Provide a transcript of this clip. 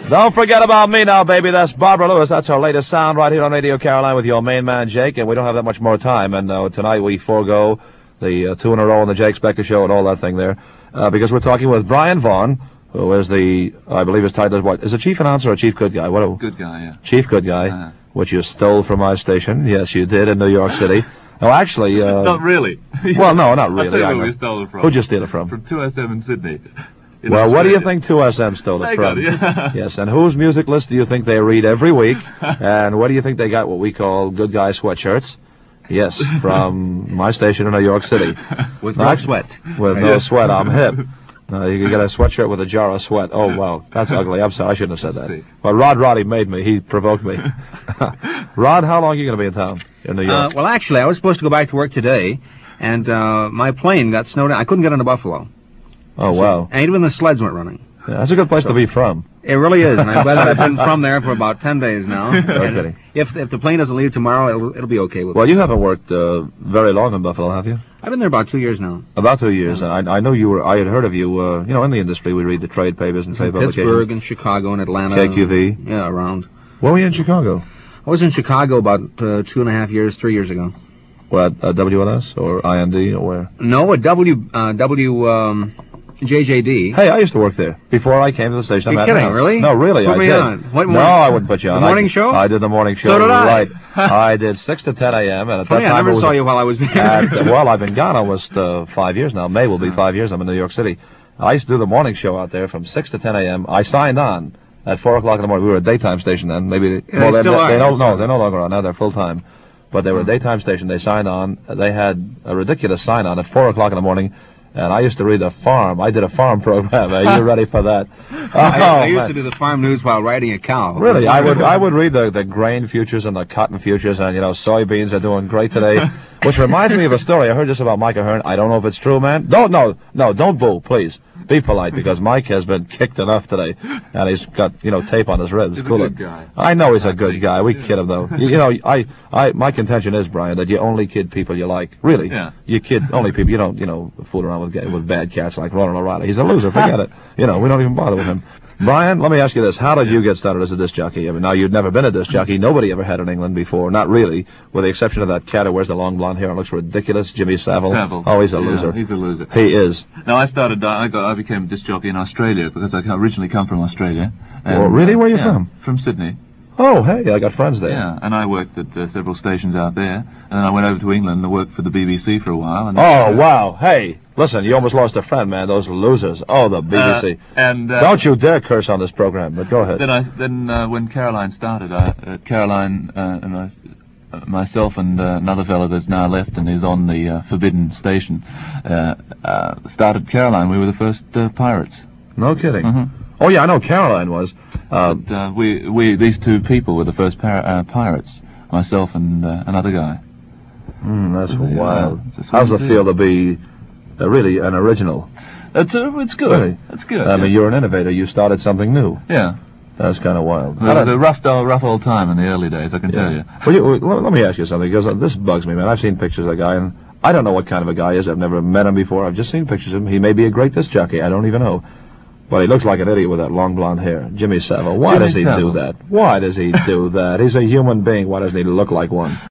Don't forget about me now, baby. That's Barbara Lewis. That's our latest sound right here on Radio Caroline with your main man, Jake. And we don't have that much more time. And tonight we forego the 2 in a row on the Jake Spector Show and all that thing there. Because we're talking with Brian Vaughn, who is I believe his title is what? Is a chief announcer or a chief good guy? Good guy, yeah. Chief good guy, which you stole from my station. Yes, you did in New York City. No, actually... not really. Well, no, not really. I'll tell you where we stole it from. Who'd you steal it from? From 2SM in Sydney. Well, what do you think 2SM stole it from? Yes, and whose music list do you think they read every week? And what do you think they got what we call good guy sweatshirts? Yes, from my station in New York City. With no sweat. With no sweat, I'm hip. You can get a sweatshirt with a jar of sweat. Oh, wow, that's ugly. I'm sorry, I shouldn't have said that. But Roddy made me. He provoked me. Rod, how long are you going to be in town in New York? Well, actually, I was supposed to go back to work today, and my plane got snowed in. I couldn't get into Buffalo. Oh, wow. And even the sleds weren't running. Yeah, that's a good place to be from. It really is, and I'm glad that I've been from there for about 10 days now. Okay. If the plane doesn't leave tomorrow, it'll be okay with me. Well, you haven't worked very long in Buffalo, have you? I've been there about 2 years now. About 2 years. And I know you were. I had heard of you. In the industry, we read the trade papers and trade publications. Pittsburgh and Chicago and Atlanta. KQV. Yeah, around. When were you in Chicago? I was in Chicago about 2.5 years, 3 years ago. What, at WLS or IND or where? No, at JJD. Hey, I used to work there before I came to the station. You're kidding, really? No, really, Put I me did. on. What no, I wouldn't put you on. The morning show? I did the morning show. So did I. Right. I did 6 to 10 a.m. and at that time I never saw you while I was there. Well, I've been gone almost 5 years now. May will be 5 years. I'm in New York City. I used to do the morning show out there from 6 to 10 a.m. I signed on at 4 o'clock in the morning. We were a daytime station then. Maybe they're no longer on. Now they're full time. But they were a daytime station. They signed on. They had a ridiculous sign on at 4 o'clock in the morning. And I used to read the farm. I did a farm program. Are you ready for that? I used to do the farm news while riding a cow. Really? I would read the grain futures and the cotton futures, and soybeans are doing great today. Which reminds me of a story. I heard this about Mike Ahern. I don't know if it's true, man. Don't boo, please. Be polite, because Mike has been kicked enough today, and he's got tape on his ribs. He's a good guy. I know he's a good guy. We kid him though. My contention is, Brian, that you only kid people you like. Really. Yeah. You kid only people. You don't fool around with bad cats like Ronan O'Reilly. He's a loser. Forget it. We don't even bother with him. Brian, let me ask you this. How did you get started as a disc jockey? I mean, now, you'd never been a disc jockey. Nobody ever had in England before. Not really, with the exception of that cat who wears the long blonde hair and looks ridiculous, Jimmy Savile. Oh, he's a loser. He's a loser. He is. Now, I became a disc jockey in Australia because I originally come from Australia. And, really? Where are you from? From Sydney. Oh, hey, I got friends there. Yeah, and I worked at several stations out there, and then I went over to England and worked for the BBC for a while. And wow. Hey, listen, you almost lost a friend, man, those losers. Oh, the BBC. Don't you dare curse on this program, but go ahead. Then when Caroline started, Caroline and myself and another fellow that's now left and is on the Forbidden station, started Caroline. We were the first pirates. No kidding. Mm-hmm. Oh, yeah, I know Caroline was. These two people were the first pirates, myself and another guy. That's wild. How's it feel to be really an original? It's good. Really? It's good. I mean, you're an innovator. You started something new. Yeah. That's kind of wild. The rough old time in the early days, I can tell you. Well, let me ask you something, because this bugs me, man. I've seen pictures of the guy, and I don't know what kind of a guy he is. I've never met him before. I've just seen pictures of him. He may be a great disc jockey. I don't even know. But he looks like an idiot with that long blonde hair. Jimmy Savile. Why does he do that? Why does he do that? He's a human being. Why doesn't he look like one?